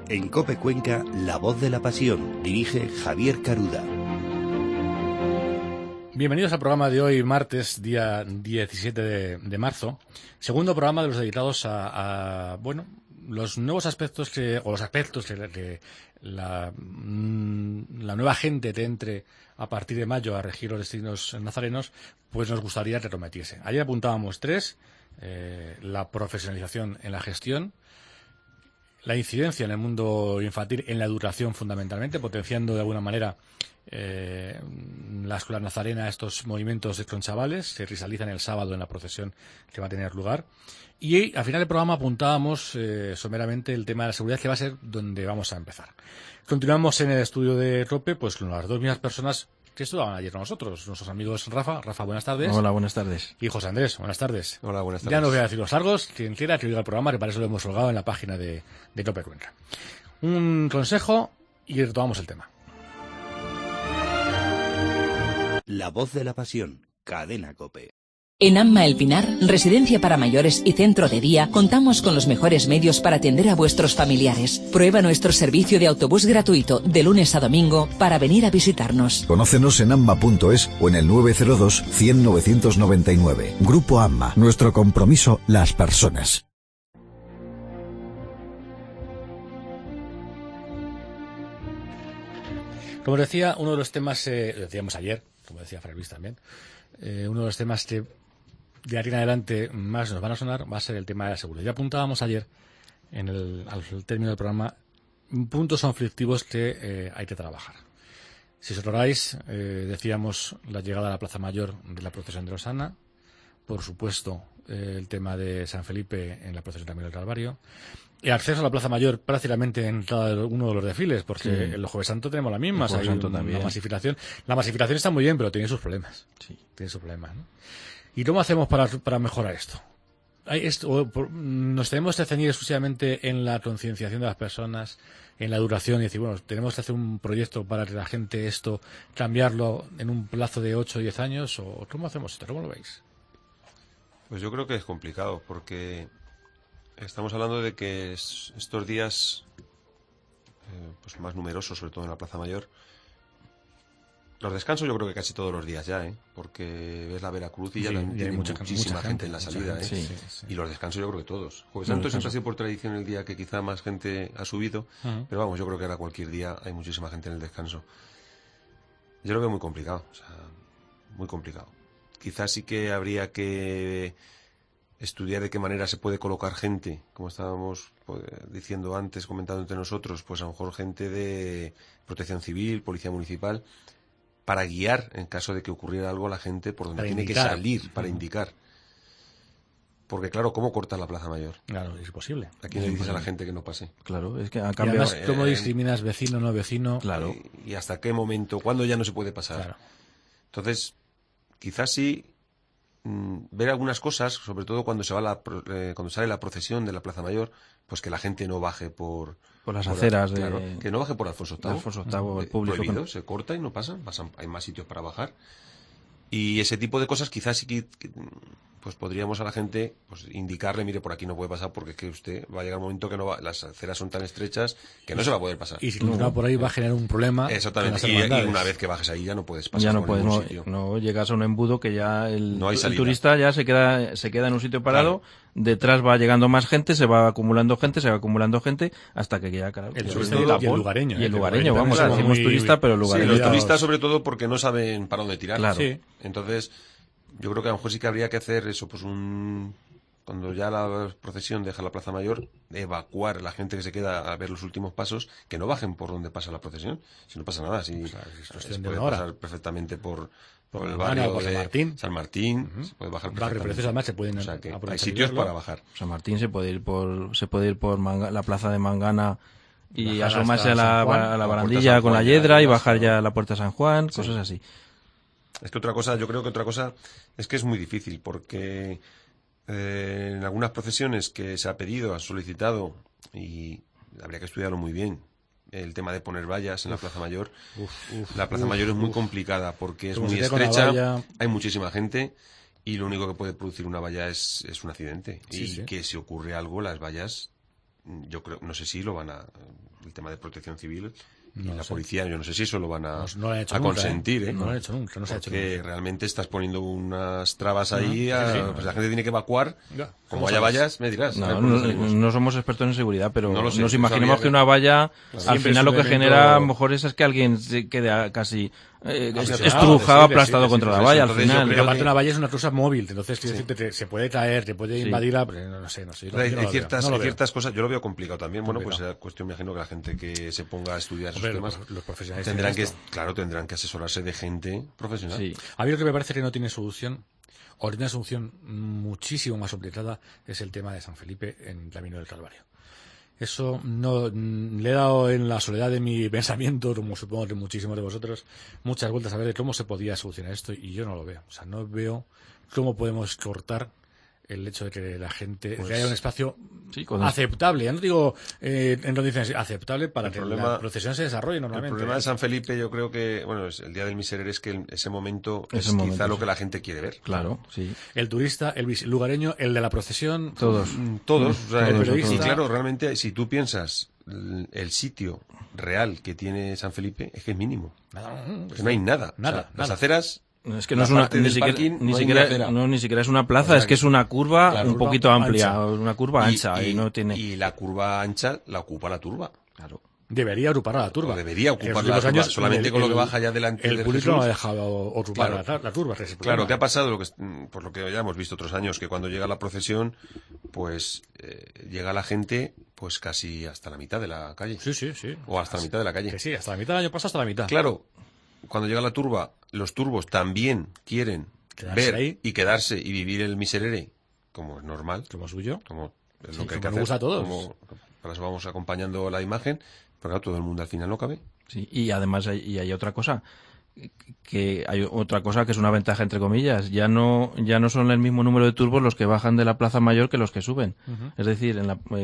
En COPE Cuenca, La Voz de la Pasión, dirige Javier Caruda. Bienvenidos al programa de hoy, martes, día 17 de marzo. Segundo programa de los dedicados a los nuevos aspectos que la nueva gente que entre a partir de mayo a regir los destinos nazarenos, pues nos gustaría que cometiese. Ayer apuntábamos tres: la profesionalización en la gestión, la incidencia en el mundo infantil, en la educación fundamentalmente, potenciando de alguna manera la escuela nazarena, estos movimientos con chavales se realizan el sábado en la procesión que va a tener lugar. Y al final del programa apuntábamos someramente el tema de la seguridad, que va a ser donde vamos a empezar. Continuamos en el estudio de COPE pues con las dos mismas personas que estudiaban ayer con nosotros, nuestros amigos Rafa, buenas tardes. Hola, buenas tardes. Y José Andrés, buenas tardes. Hola, buenas tardes. Ya no voy a decir los largos, quien quiera que oiga el programa, que para eso lo hemos colgado en la página de COPE Cuenca. Un consejo y retomamos el tema. La Voz de la Pasión, Cadena COPE. En AMMA El Pinar, residencia para mayores y centro de día, contamos con los mejores medios para atender a vuestros familiares. Prueba nuestro servicio de autobús gratuito de lunes a domingo para venir a visitarnos. Conócenos en amma.es o en el 902 100 999. Grupo AMMA, nuestro compromiso, las personas. Como decía, uno de los temas, decíamos ayer, como decía Fray Luis también, uno de los temas que de aquí en adelante más nos van a sonar va a ser el tema de la seguridad. Ya apuntábamos ayer, al término del programa, puntos conflictivos que hay que trabajar. Si os acordáis, decíamos la llegada a la Plaza Mayor de la procesión de Osana, por supuesto el tema de San Felipe en la procesión también del Calvario, el acceso a la Plaza Mayor prácticamente en cada uno de los desfiles, porque sí. El Jueves Santo tenemos la misma, hay una masificación. La masificación está muy bien, pero tiene sus problemas. Sí. Tiene sus problemas, ¿no? ¿Y cómo hacemos para mejorar esto? ¿Nos tenemos que ceñir exclusivamente en la concienciación de las personas, en la duración, y decir, bueno, tenemos que hacer un proyecto para que la gente cambiarlo en un plazo de 8 o 10 años? ¿O cómo hacemos esto? ¿Cómo lo veis? Pues yo creo que es complicado, porque estamos hablando de que estos días pues más numerosos, sobre todo en la Plaza Mayor, los descansos yo creo que casi todos los días ya, porque ves la Veracruz y ya tiene muchísima gente en la salida, sí. Y los descansos yo creo que todos. Jueves Santo siempre ha sido por tradición el día que quizá más gente ha subido, pero vamos, yo creo que ahora cualquier día hay muchísima gente en el descanso. Yo lo veo muy complicado, muy complicado. Quizás sí que habría que estudiar de qué manera se puede colocar gente, como estábamos diciendo antes, comentando entre nosotros, pues a lo mejor gente de Protección Civil, Policía Municipal, para guiar en caso de que ocurriera algo a la gente por donde tiene que salir, para indicar. Porque claro, ¿cómo cortas la Plaza Mayor? Claro, es imposible. ¿A quién le dices a la gente que no pase? Claro, es que a cambio, y además, ¿cómo discriminas vecino, no vecino? Claro. ¿Y hasta qué momento? ¿Cuándo ya no se puede pasar? Claro. Entonces, quizás sí ver algunas cosas, sobre todo cuando cuando sale la procesión de la Plaza Mayor, pues que la gente no baje por las aceras, claro, que no baje por Alfonso VIII. El público prohibido, se corta y no pasan, hay más sitios para bajar. Y ese tipo de cosas quizás sí que pues podríamos a la gente pues indicarle, mire, por aquí no puede pasar porque es que usted va a llegar un momento que las aceras son tan estrechas que no se va a poder pasar. Y si no por ahí va a generar un problema. Exactamente, y una vez que bajes ahí ya no puedes pasar. Ya no puedes, no llegas a un embudo que ya el turista ya se queda en un sitio parado, claro. Detrás va llegando más gente, se va acumulando gente, hasta que ya, claro. El lugareño. Y el lugareño, vamos, claro, decimos turista, pero el lugareño. Sí, los turistas sobre todo porque no saben para dónde tirar. Claro. Sí. Entonces, yo creo que a lo mejor sí que habría que hacer eso, pues cuando ya la procesión deja la Plaza Mayor, evacuar a la gente que se queda a ver los últimos pasos, que no bajen por donde pasa la procesión, si no pasa nada, si se puede pasar perfectamente por el barrio de San Martín, se puede bajar perfectamente. Además se pueden, o sea que hay sitios para bajar. San Martín se puede ir por la plaza de Mangana y asomarse a la barandilla con la yedra y bajar ya a la puerta de San Juan, cosas así. Es que yo creo que otra cosa es que es muy difícil, porque en algunas procesiones que se ha pedido, han solicitado, y habría que estudiarlo muy bien, el tema de poner vallas en la Plaza Mayor. La Plaza Mayor es muy complicada porque es muy estrecha, hay muchísima gente y lo único que puede producir una valla es un accidente. Que si ocurre algo, las vallas yo creo, no sé si lo van a, el tema de protección civil y la policía, yo no sé si eso lo van a consentir, No lo han hecho nunca, no se ha hecho nunca. Porque realmente estás poniendo unas trabas ahí, pues la gente tiene que evacuar, como vayas, me dirás. No somos expertos en seguridad, pero no lo sé, nos imaginamos que una valla, al final lo que genera a lo mejor es que alguien se quede casi estrujado, aplastado contra la valla al final. Pero aparte una valla es una cosa móvil, entonces se puede caer, te puede invadir, no sé. Hay ciertas cosas, yo lo veo complicado también. Bueno, pues es cuestión, me imagino que la gente que se ponga a estudiar esos temas, los profesionales tendrán que asesorarse de gente profesional. Sí. A mí lo que me parece que no tiene solución, o tiene una solución muchísimo más complicada, es el tema de San Felipe en el Camino del Calvario. Eso no le he dado en la soledad de mi pensamiento, como supongo que muchísimos de vosotros, muchas vueltas a ver de cómo se podía solucionar esto, y yo no lo veo. O sea, no veo cómo podemos cortar el hecho de que la gente que haya un espacio aceptable, ya no digo en condiciones aceptable para que la procesión se desarrolle normalmente. El problema de San Felipe, yo creo que, bueno, el día del Miserere es que ese momento es quizá lo que la gente quiere ver. Claro, sí. El turista, el lugareño, el de la procesión, todos. Y claro, realmente si tú piensas el sitio real que tiene San Felipe es que es mínimo. Que no hay nada. Las aceras. Es que no es una, ni siquiera es una plaza, es que es una curva un poquito amplia, una curva ancha y no tiene. Y la curva ancha la ocupa la turba. Claro. Debería ocupar la turba. Debería ocupar la turba, solamente con lo que baja ya delante del Jesús. El no ha dejado ocupar la turba. Claro, ¿qué ha pasado? Por lo que ya hemos visto otros años, que cuando llega la procesión, pues llega la gente pues casi hasta la mitad de la calle. Sí. O hasta la mitad de la calle. Que sí, hasta la mitad del año pasado, hasta la mitad. Claro. Cuando llega la turba, los turbos también quieren ver ahí y quedarse y vivir el Miserere, como es normal. Como suyo. Como es lo que hay que hacer. Nos gusta a todos. Para eso vamos acompañando la imagen, pero claro, todo el mundo al final no cabe. Sí, y además hay otra cosa, que es una ventaja entre comillas, ya no son el mismo número de turbos los que bajan de la Plaza Mayor que los que suben. Es decir,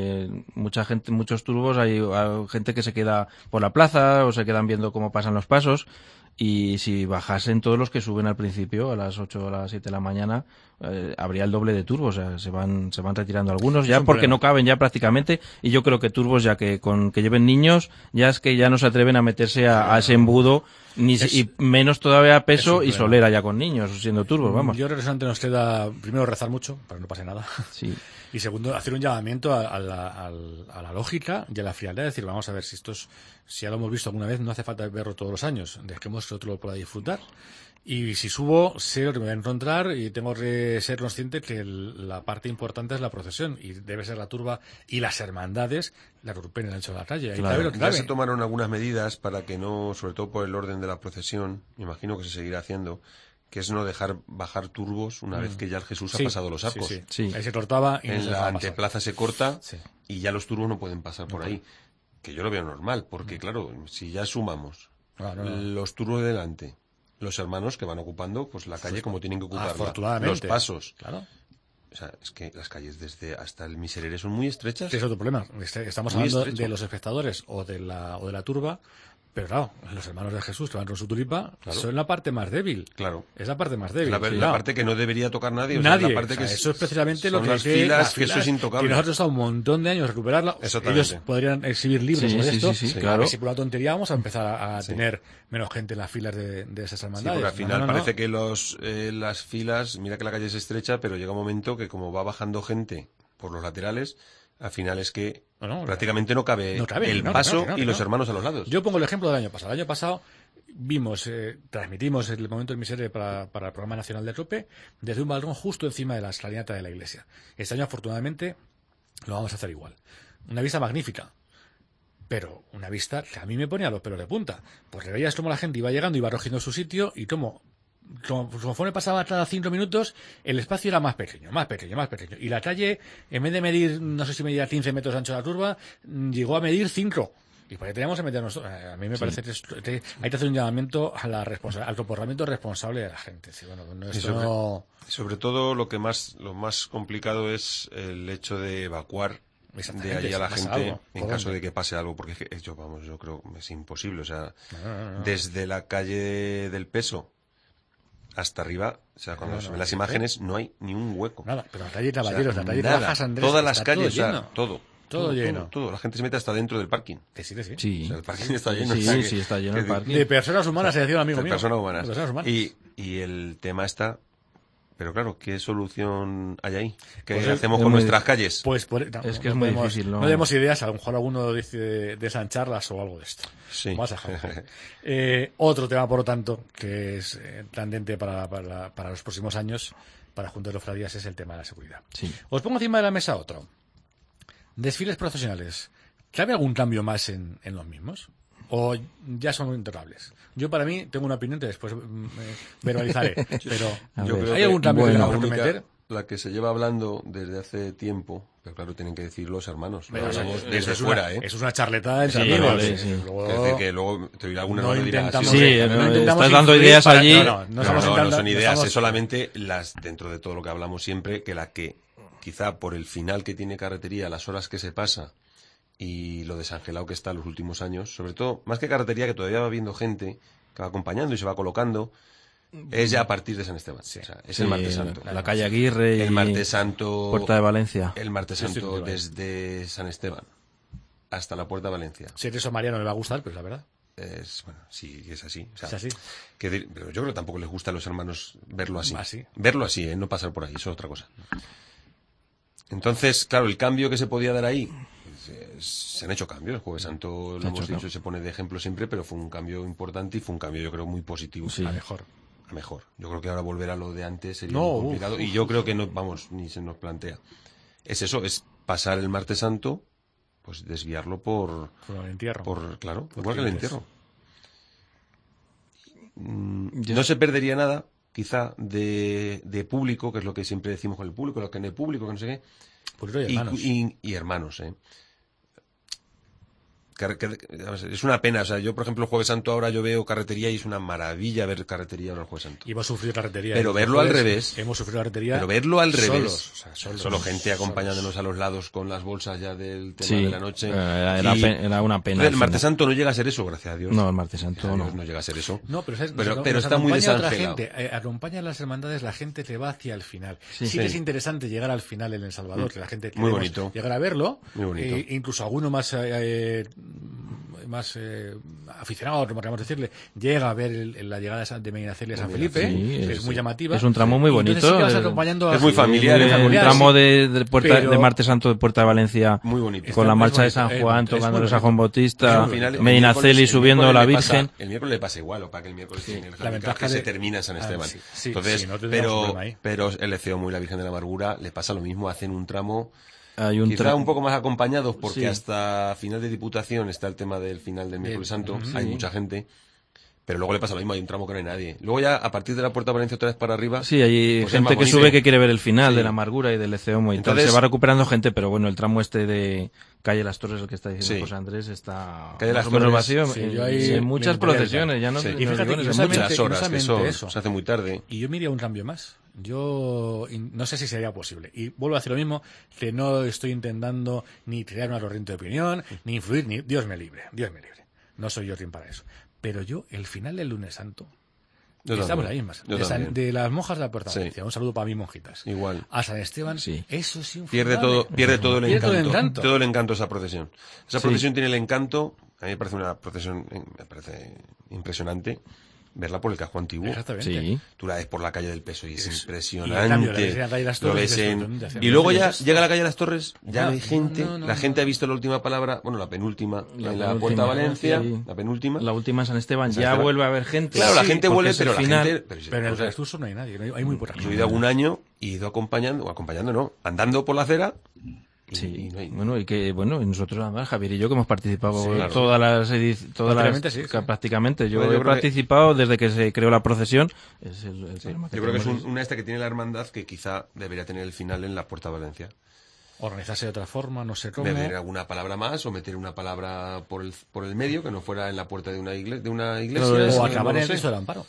muchos turbos hay gente que se queda por la plaza o se quedan viendo cómo pasan los pasos. Y si bajasen todos los que suben al principio, a las 8 o a las 7 de la mañana, habría el doble de turbos. O sea, se van retirando algunos ya porque no caben ya prácticamente. Y yo creo que turbos ya que lleven niños, ya es que ya no se atreven a meterse a ese embudo, y menos todavía peso y solera ya con niños, siendo turbos, vamos. Yo creo que solamente nos queda, primero, rezar mucho, para que no pase nada. Sí. Y segundo, hacer un llamamiento a la lógica y a la frialdad, es decir, vamos a ver si ya lo hemos visto alguna vez, no hace falta verlo todos los años, dejemos que otro lo pueda disfrutar. Y si subo, sé lo que me voy a encontrar y tengo que ser consciente que la parte importante es la procesión y debe ser la turba y las hermandades la grupen en el ancho de la calle. Claro, ya se tomaron algunas medidas para que no, sobre todo por el orden de la procesión, me imagino que se seguirá haciendo, que es no dejar bajar turbos una vez que ya el Jesús ha pasado los arcos. Sí. Ahí se cortaba y en la anteplaza se corta y ya los turbos no pueden pasar por ahí. Que yo lo veo normal, porque claro, si ya sumamos los turbos de delante, los hermanos que van ocupando pues la calle como tienen que ocupar los pasos. Claro. O sea, es que las calles desde hasta el Miserere son muy estrechas. Es otro problema. Estamos hablando de los espectadores o de la turba. Pero claro, los hermanos de Jesús que van con su tulipa son la parte más débil. Claro. Es la parte más débil. La parte que no debería tocar nadie. Nadie. O sea, la parte que eso es precisamente lo que las filas, que eso es intocable. Y nos ha costado un montón de años recuperarla. Ellos podrían exhibir libros sobre esto. Claro. Y si por la tontería vamos a empezar a tener menos gente en las filas de esas hermandades. Porque al final parece que las filas, mira que la calle es estrecha, pero llega un momento que como va bajando gente por los laterales, al final es que prácticamente no cabe el paso y los hermanos a los lados. Yo pongo el ejemplo del año pasado. El año pasado transmitimos el momento del Miserere para el Programa Nacional de Trope desde un balcón justo encima de la escalinata de la iglesia. Este año, afortunadamente, lo vamos a hacer igual. Una vista magnífica, pero una vista que a mí me ponía los pelos de punta. Porque veías cómo la gente iba llegando, iba recogiendo su sitio y conforme pasaba cada 5 minutos, el espacio era más pequeño. Y la calle, en vez de medir, no sé si medía 15 metros de ancho la turba, llegó a medir 5. Y por ahí teníamos que meternos. A mí me parece que hay que hacer un llamamiento al comportamiento responsable de la gente. Sí, sobre todo lo más complicado es el hecho de evacuar de ahí a la gente en caso de que pase algo, porque yo creo que es imposible. O sea, desde la calle del Peso hasta arriba, o sea, cuando se ven las imágenes no hay ni un hueco. Nada, pero la calle Caballeros, la calle de Bajas Andrés, todas las calles, todo. Todo lleno. Todo. La gente se mete hasta dentro del parking. Que sí, que sí. Sí. O sea, el parking está lleno. Sí, o sea que- sí, está lleno el parking. De personas humanas, se decía un amigo de mío. personas humanas. De personas humanas. Y el tema está... Pero claro, ¿qué solución hay ahí? ¿Qué Pues hacemos es con muy nuestras calles? Pues Es que es muy difícil, ¿no? No demos ideas, a lo mejor alguno dice desancharlas o algo de esto. Sí. Más otro tema, por lo tanto, que es tendente para los próximos años, para Junta de Cofradías, es el tema de la seguridad. Sí. Os pongo encima de la mesa otro. Desfiles procesionales. ¿Cabe algún cambio más en los mismos? ¿O ya son intocables? Yo, para mí, tengo una opinión que después verbalizaré. Pero, Yo creo ¿hay que algún cambio que bueno, tengamos que meter? la que se lleva hablando desde hace tiempo, pero claro, tienen que decir los hermanos. Lo Pero, hablamos eso desde es fuera, una, ¿eh? Eso es una charleta entre Sí, amigos. vale, sí. Luego, Es decir, que luego te oirá algún no hermano y dirá, intentamos, Sí, no intentamos estás dando influir ideas para- allí. no estamos no intentando- son ideas, estamos- es solamente las dentro de todo lo que hablamos siempre, que la que quizá por el final que tiene carretería, las horas que se pasa y lo desangelado que está en los últimos años, sobre todo, más que carretería, que todavía va viendo gente que va acompañando y se va colocando, es ya a partir de San Esteban. O sea, es el martes santo. La calle Aguirre y El martes santo. Puerta de Valencia. El martes Sí, sí, santo sí, desde San Esteban hasta la Puerta de Valencia. Si eso a María no le va a gustar, pues la verdad. Bueno, sí, es así. O sea, Es así. pero yo creo que tampoco les gusta a los hermanos verlo así. Así. Verlo así, no pasar por ahí, eso es otra cosa. Entonces, claro, el cambio que se podía dar ahí, se han hecho cambios. El Jueves Santo, lo hemos dicho, se pone de ejemplo siempre, pero fue un cambio importante y fue un cambio, yo creo, muy positivo. Sí. A mejor. A mejor. Yo creo que ahora volver a lo de antes sería No, muy complicado. Y yo creo que no, vamos, ni se nos plantea. Es eso, es pasar el martes santo, pues desviarlo por Por el entierro. claro, Por igual que el clientes. entierro. No se perdería nada, quizá, de público, que es lo que siempre decimos con el público, lo que en el público, que no sé qué. Público y hermanos. Y hermanos, es una pena, o sea, yo por ejemplo el Jueves Santo ahora yo veo carretería y es una maravilla ver carretería ahora el Jueves Santo. Y hemos sufrido carretería. Pero ¿eh? verlo al Jueves revés. Hemos sufrido carretería. Pero verlo al revés. Solos, o sea, solos. Solo gente acompañándonos a los lados con las bolsas ya del tema Sí, de la noche. era una pena. El martes santo no llega a ser eso, gracias a Dios. No, el martes Gracias santo a no. Dios no llega a ser eso. No, pero, ¿sabes? pero Nos está muy acompaña otra desangelado. gente, acompaña a las hermandades, la gente te va hacia el final. Sí, Sí, sí. que es interesante llegar al final en El Salvador, que la gente Muy queremos bonito. llegar a verlo. Muy bonito. Incluso alguno más aficionado, como podríamos decirle, llega a ver la llegada de Medinaceli a San Felipe, Sí, que es muy llamativa. es un tramo muy Y entonces bonito. sí que vas acompañando a Es muy gente, familiar, muy es Un familiar, tramo sí. de Pero- martes santo de Puerta de Valencia Muy bonito. con la Es marcha de bonito, San Juan es tocando muy a San Juan bonito. Bautista, Al final, el Medinaceli miércoles subiendo a la le pasa- Virgen. el miércoles le pasa igual, o para que el miércoles tiene el La handicap ventaja que se de- termina en San Esteban. sí, Entonces, sí, no tendríamos problema ahí. pero el Eceomo y la Virgen de la Amargura le pasa lo mismo, hacen un tramo Hay un quizá un poco más acompañados porque Sí. hasta final de Diputación está el tema del final del miércoles santo, hay mucha gente, pero luego le pasa lo mismo, hay un tramo que no hay nadie. Luego ya a partir de la Puerta de Valencia otra vez para arriba. Sí, hay pues es gente más que bonito. sube que quiere ver el final Sí. de la amargura y del Eceomo y Entonces- tal. Se va recuperando gente, pero bueno, el tramo este de Calle Las Torres, el que está diciendo Sí. José Andrés, está Calle Las más o menos Torres, vacío. sí, y- yo ahí y hay me muchas entraría procesiones, ya no, Sí. no Y fíjate digo, que ni no se solamente- muchas. Muchas horas, que solamente eso eso. se hace muy tarde. Y yo me iría un cambio más. Yo no sé si sería posible. Y vuelvo a decir lo mismo, que no estoy intentando ni crear una corriente de opinión, ni influir, ni Dios me libre, Dios me libre. No soy yo quien para eso. Pero yo, el final del lunes santo, Yo estamos también. ahí más. Yo también. De las monjas de la Puerta de Sí. Valencia. Un saludo para mis monjitas. Igual. A San Esteban, Sí. eso sí. Pierde todo el Pierde todo el encanto. encanto. Todo el encanto esa procesión. Esa Sí. procesión tiene el encanto. A mí me parece una procesión, me parece impresionante verla por el Casco Antiguo. Exactamente. Sí. Tú la ves por la calle del Peso y es Y en impresionante. cambio, la ves en la calle de las Lo Torres ves y es en- totalmente Y luego ya haciendo llega a la calle de las Torres, ya no hay gente. no, La gente ha visto la última palabra, bueno, la penúltima, La en la penúltima, Puerta de Valencia, sí. la penúltima. La última en San Esteban, San ya Esteban. vuelve a haber gente. Claro, la Sí, gente porque vuelve, es pero el la final. gente... Pero en el o sea, Restuso no hay nadie, hay muy poca yo he gente. ido algún año y he ido acompañando no, andando por la acera. Y Sí, no hay- bueno, y que, bueno, y nosotros además, Javier y yo, que hemos participado Sí, claro. todas las Prácticamente sí, sí. prácticamente. Yo Bueno, yo he creo que- participado desde que se creó la procesión. Es el Sí, problema yo creo que es tenemos. una esta que tiene la hermandad que quizá debería tener el final en la Puerta de Valencia. Organizarse de otra forma, no sé cómo. Meter alguna palabra más o meter una palabra por el medio que no fuera en la puerta de una iglesia. Claro, O Sí, acabar no en el sé. Cristo del Amparo.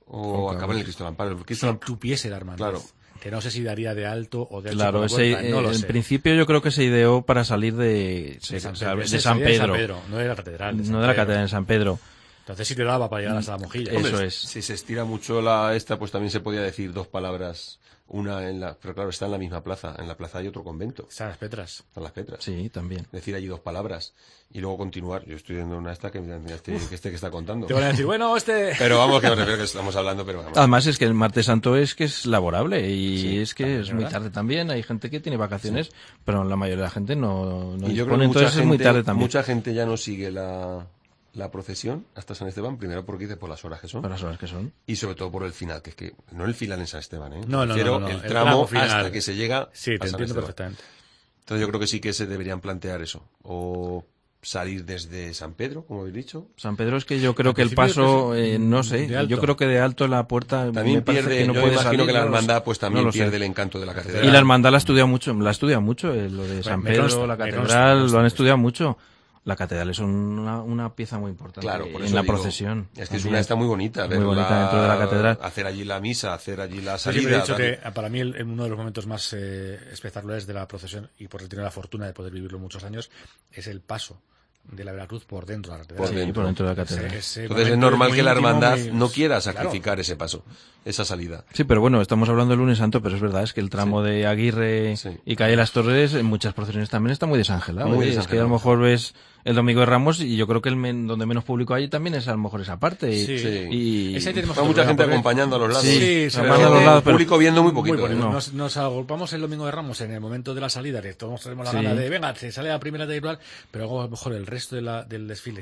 O acabar en el Cristo del Amparo. El Cristo Si del- tuviese la hermandad. Claro. Que no sé si daría de alto o de ancho Claro, por la puerta, no lo en sé. principio yo creo que se ideó para salir de San San Pedro, Pedro, no de la catedral. no de la catedral de San Pedro. Entonces sí te daba para llegar hasta la Mojilla. Eso Hombre, es. Si se estira mucho esta, pues también se podía decir dos palabras pero claro, está en la misma plaza. En la plaza hay otro convento. Están las Petras. Están las Petras. Sí, también. Decir allí 2 palabras y luego continuar. Yo estoy viendo una esta que que está contando. Te van a decir, bueno, Pero vamos, que me refiero que estamos hablando, pero vamos. Además es que el martes santo es que es laborable y Sí, es que también, es muy ¿verdad? tarde también. Hay gente que tiene vacaciones, pero la mayoría de la gente no Y yo creo dispone, que entonces es muy tarde también. mucha gente ya no sigue la procesión hasta San Esteban, primero porque dice por las horas que son. Por las horas que son. Y sobre todo por el final, que es que no el final en San Esteban, ¿eh? No, Refiero no, el el tramo tramo final. hasta que se llega Sí, a te San entiendo Esteban. perfectamente. Entonces yo creo que sí que se deberían plantear eso. O salir desde San Pedro, como habéis dicho. San Pedro es que yo creo Al que el principio paso, es no sé, de alto. yo creo que de alto la puerta También me parece pierde, que no yo puede imagino salir, que la no lo sé. hermandad pues también No lo sé. pierde el encanto de la catedral. Y la hermandad la estudia mucho, lo de San me Pedro, consta, la me catedral, consta. lo han estudiado mucho. La catedral es una pieza muy importante Claro, por en eso la digo, procesión. Es que es también. una está muy bonita, Muy bonita dentro de la catedral. Hacer allí la misa, hacer allí la Yo siempre he salida. dicho que para mí uno de los momentos más espectaculares de la procesión, y por tener la fortuna de poder vivirlo muchos años, es el paso de la Veracruz por dentro de la catedral. Por dentro. Por dentro de la catedral. Ese Entonces es momento normal muy que la íntimo, hermandad muy- no quiera Claro. sacrificar ese paso, esa salida. Sí, pero bueno, estamos hablando del lunes santo, pero es verdad, es que el tramo de Aguirre Sí. y Calle Las Torres en muchas procesiones también está muy desangelado. Muy ¿eh? Es que a desangelado. lo mejor ves el Domingo de Ramos y yo creo que donde menos público hay también es a lo mejor esa parte. Sí. Y Ese tenemos Hay otro mucha problema, gente porque- acompañando a los lados. Sí, se pero van a los lados, pero- público viendo muy poquito. Muy poquito. no. Nos agolpamos el Domingo de Ramos en el momento de la salida, que todos tenemos la Sí. gana de, venga, se sale la primera de igual, pero luego a lo mejor el resto del desfile,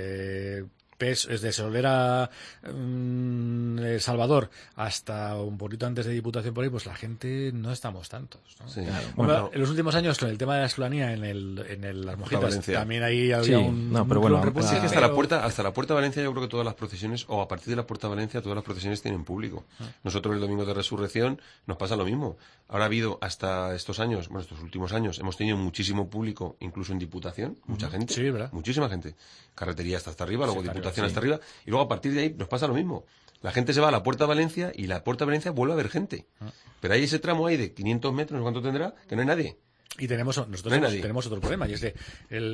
desde Solera, El Salvador, hasta un poquito antes de Diputación por ahí, pues la gente no estamos tantos, ¿no? Sí. Bueno, en los últimos años, con el tema de la escolanía en las Mojitas, Valencia. también ahí había Sí, un... no, pero un bueno, repunte, Sí, es que pero- hasta la puerta de Valencia yo creo que todas las procesiones, o a partir de la puerta de Valencia, todas las procesiones tienen público. Nosotros el Domingo de Resurrección nos pasa lo mismo. Ahora ha habido hasta estos años, bueno, estos últimos años, hemos tenido muchísimo público, incluso en Diputación, mucha gente. Sí, ¿verdad? Muchísima gente. Carretería hasta arriba, luego Sí, está Diputación arriba, hasta arriba, y luego a partir de ahí nos pasa lo mismo. La gente se va a la puerta de Valencia y la puerta de Valencia vuelve a haber gente. Pero hay ese tramo ahí de 500 metros, no sé cuánto tendrá, que no hay nadie. Y nosotros No hay nadie. tenemos otro problema, y es que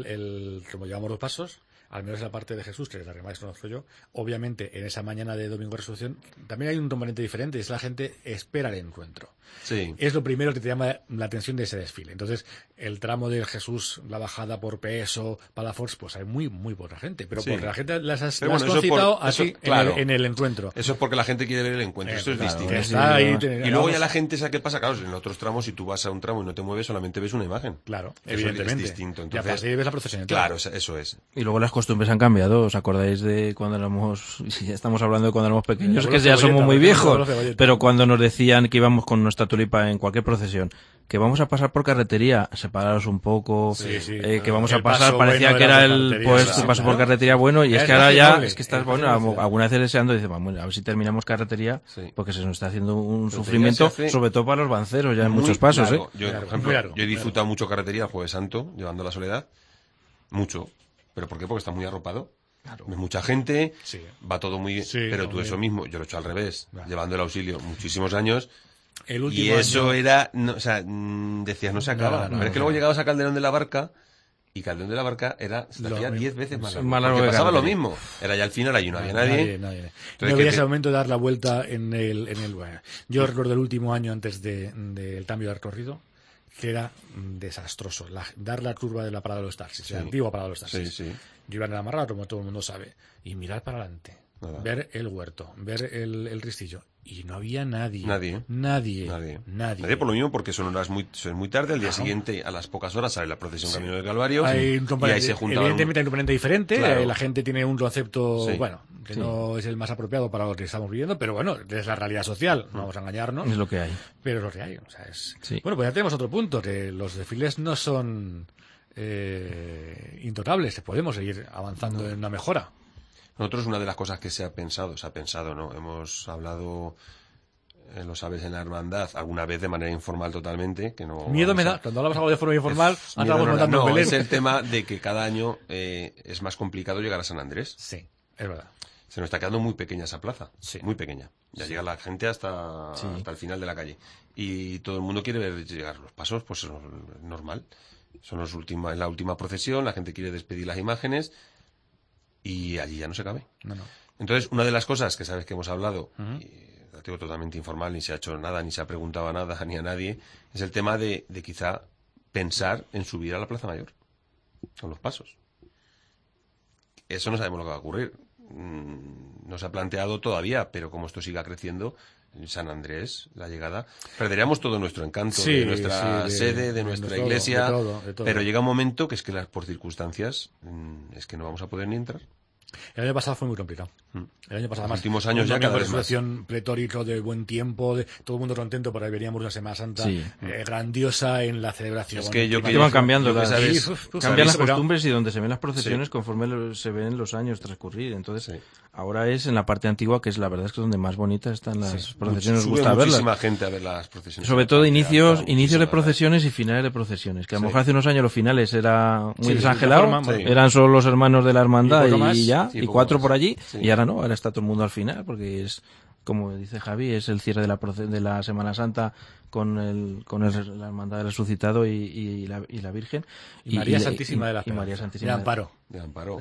como llevamos los pasos, al menos en la parte de Jesús, que es la que más conozco yo, obviamente en esa mañana de Domingo de Resurrección también hay un componente diferente, es la gente espera el encuentro. Sí. Es lo primero que te llama la atención de ese desfile. Entonces, el tramo de Jesús, la bajada por Peso, Palafox, pues hay muy poca gente. Pero Sí. porque la gente las has Pero bueno, eso concitado por- eso, así claro. en el encuentro. Eso es porque la gente quiere ver el encuentro, eso es Claro, distinto. que está ahí, Y luego ya la gente sabe qué pasa, claro, en otros tramos, si tú vas a un tramo y no te mueves, solamente ves una imagen. Claro, Eso evidentemente. es distinto. Y Entonces, aparte ves la procesión entera. claro, eso es. Y luego las costumbres han cambiado. ¿Os acordáis de cuando éramos, si ya estamos hablando de cuando éramos pequeños, El que abuelo ya somos Cebolleta, muy el viejos, abuelo Cebolleta. pero cuando nos decían que íbamos con nuestra tulipa en cualquier procesión, que vamos a pasar por carretería, separaros un poco, Sí, sí. que vamos a El pasar, paso parecía bueno que era era por el carretería, pues, claro, paso por claro. carretería bueno, y es Es que ahora ya, razonable, es que estás, es bueno, razonable. alguna vez deseando, dice, vamos, a ver si terminamos carretería, Sí. porque se nos está haciendo un Pero sufrimiento, ya se hace sobre todo para los banceros, ya en Muy muchos pasos, largo. ¿eh? Yo, Claro, por ejemplo, muy largo, yo he disfrutado mucho carretería el Jueves Santo, llevando la Soledad. Mucho. ¿Pero por qué? Porque está muy arropado. Ves mucha gente, Sí. va todo muy bien. Sí, pero todo tú muy eso bien. mismo, yo lo he hecho al revés, Claro. llevando el auxilio muchísimos años. El Y último eso año- era, no, o sea, decías, no se acaba. No, Pero es que luego llegabas a Calderón de la Barca y Calderón de la Barca se Lo hacía mismo. 10 veces más Sí, largo. más largo Porque que pasaba lo carretería. mismo. Era ya al final, allí no había nadie. Nadie. Entonces, No había que ese te- momento de dar la vuelta en el bueno. Yo recuerdo el último año antes del cambio de recorrido, que era desastroso. Dar la curva de la parada de los taxis, la antigua parada de los taxis. Sí, sí. Yo iba en la amarrada, como todo el mundo sabe, y mirar para adelante, Nada. ver el huerto, ver el ristillo, y no había nadie. Nadie. Nadie. Por lo mismo, porque son muy tarde. Al día Claro. siguiente, a las pocas horas, sale la procesión Camino del Calvario. Hay un y ahí componente, se juntaban. evidentemente hay un componente diferente, Claro. la gente tiene un concepto, Sí. bueno, que no es el más apropiado para lo que estamos viviendo, pero bueno, es la realidad social, no vamos a engañarnos, Es lo que hay. pero es lo que hay. O sea, Sí. Bueno, pues ya tenemos otro punto, que los desfiles no son intocables, podemos seguir avanzando en una mejora. Nosotros, una de las cosas que se ha pensado, ¿no? Hemos hablado, lo sabes, en la hermandad, alguna vez de manera informal totalmente, que no... Miedo me vamos da, cuando hablamos algo de forma informal, miedo andamos no, montando en no, Belén. es el tema de que cada año es más complicado llegar a San Andrés. Sí, es verdad. Se nos está quedando muy pequeña esa plaza. Sí. Muy pequeña. Ya llega la gente hasta el final de la calle. Y todo el mundo quiere ver llegar los pasos, pues es normal. Son es la última procesión, la gente quiere despedir las imágenes y allí ya no se cabe. No. Entonces, una de las cosas que sabes que hemos hablado, y práctico totalmente informal, ni se ha hecho nada, ni se ha preguntado nada ni a nadie, es el tema de quizá pensar en subir a la Plaza Mayor con los pasos. Eso no sabemos lo que va a ocurrir. No se ha planteado todavía, pero como esto siga creciendo, en San Andrés, la llegada, perderíamos todo nuestro encanto, de nuestra sede, de nuestra iglesia, de todo. Pero llega un momento que es que por circunstancias es que no vamos a poder ni entrar. El año pasado fue muy complicado. El año pasado, Los últimos años ya cada vez más. Situación pletórico de buen tiempo, de todo el mundo contento, por ahí veníamos una Semana Santa grandiosa en la celebración. Es que van cambiando cambian las costumbres y donde se ven las procesiones conforme se ven los años transcurrir. Entonces, ahora es en la parte antigua, que es la verdad es que es donde más bonitas están las procesiones. Nos gusta verlas. Muchísima gente a ver las procesiones. Sobre todo inicios de procesiones y finales de procesiones. Que a lo mejor hace unos años los finales era muy desangelado, eran solo los hermanos de la hermandad y ya, y 4 por allí, y ahora no, ahora está todo el mundo al final, porque es, como dice Javi, es el cierre de la Semana Santa con la hermandad del Resucitado y la Virgen. Y María Santísima de la Amparo. De Amparo.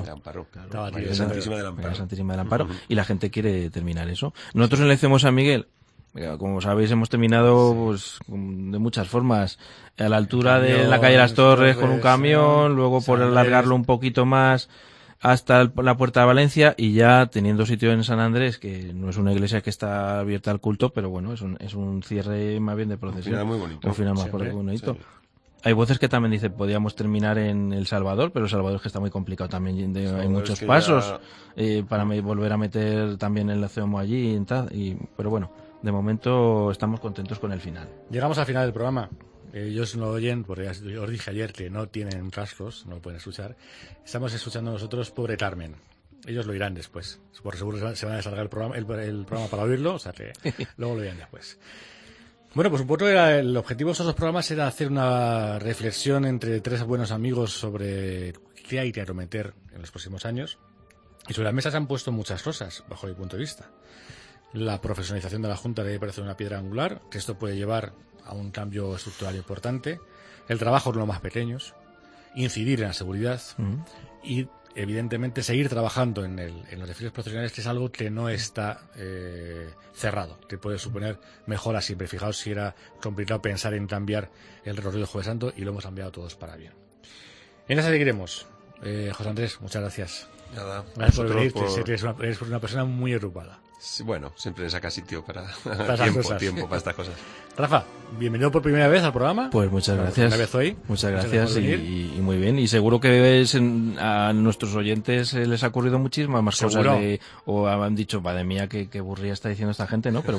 Claro, María Santísima del Amparo. Y la gente quiere terminar eso. Nosotros en la Lección San Miguel, como sabéis, hemos terminado pues de muchas formas. A la altura de la calle Las Torres con un camión, luego por alargarlo un poquito más hasta la Puerta de Valencia, y ya teniendo sitio en San Andrés, que no es una iglesia que está abierta al culto, pero bueno, es un cierre más bien de procesión. Un final muy bonito. Un final más bonito. Sí. Hay voces que también dicen podíamos terminar en El Salvador, pero El Salvador es que está muy complicado también, hay muchos pasos para volver a meter también el Ceomo allí y tal, pero bueno, de momento estamos contentos con el final. Llegamos al final del programa. Ellos no oyen, porque os dije ayer que no tienen cascos, no lo pueden escuchar. Estamos escuchando nosotros Pobre Carmen. Ellos lo oirán después. Por seguro se van a descargar el programa para oírlo, o sea que luego lo oirán después. Bueno, pues un poco el objetivo de esos dos programas era hacer una reflexión entre 3 buenos amigos sobre qué hay que acometer en los próximos años. Y sobre la mesa se han puesto muchas cosas, bajo mi punto de vista. La profesionalización de la Junta debe parecer una piedra angular, que esto puede llevar a un cambio estructural importante, el trabajo con los más pequeños, incidir en la seguridad y, evidentemente, seguir trabajando en los desfiles profesionales, que es algo que no está cerrado, que puede suponer mejoras siempre. Fijaos si era complicado pensar en cambiar el recorrido de Jueves Santo, y lo hemos cambiado todos para bien. En esa seguiremos. José Andrés, muchas gracias. Nada. Gracias por venir. Eres una persona muy ocupada. Sí, bueno, siempre le saca sitio para tiempo para estas cosas. Rafa, bienvenido por primera vez al programa. Pues muchas gracias. Vez hoy. Muchas gracias y muy bien. Y seguro que a nuestros oyentes les ha ocurrido muchísimas más cosas o han dicho, madre mía, qué burría está diciendo esta gente, ¿no? Pero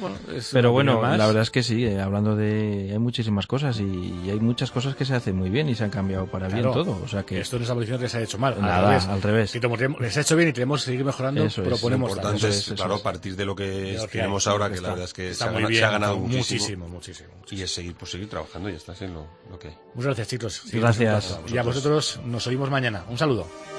bueno, la verdad es que sí, hablando hay muchísimas cosas y hay muchas cosas que se hacen muy bien y se han cambiado para bien todo. O sea que esto no es abolición que se ha hecho mal. Nada, al revés. Si les ha hecho bien y queremos seguir mejorando, proponemos. Lo importante es, claro, a partir de lo que tenemos ahora, que la verdad es que se ha ganado muchísimo. Y es seguir trabajando y ya está, es lo que hay. Muchas gracias, chicos. Gracias. Y a vosotros nos oímos mañana. Un saludo.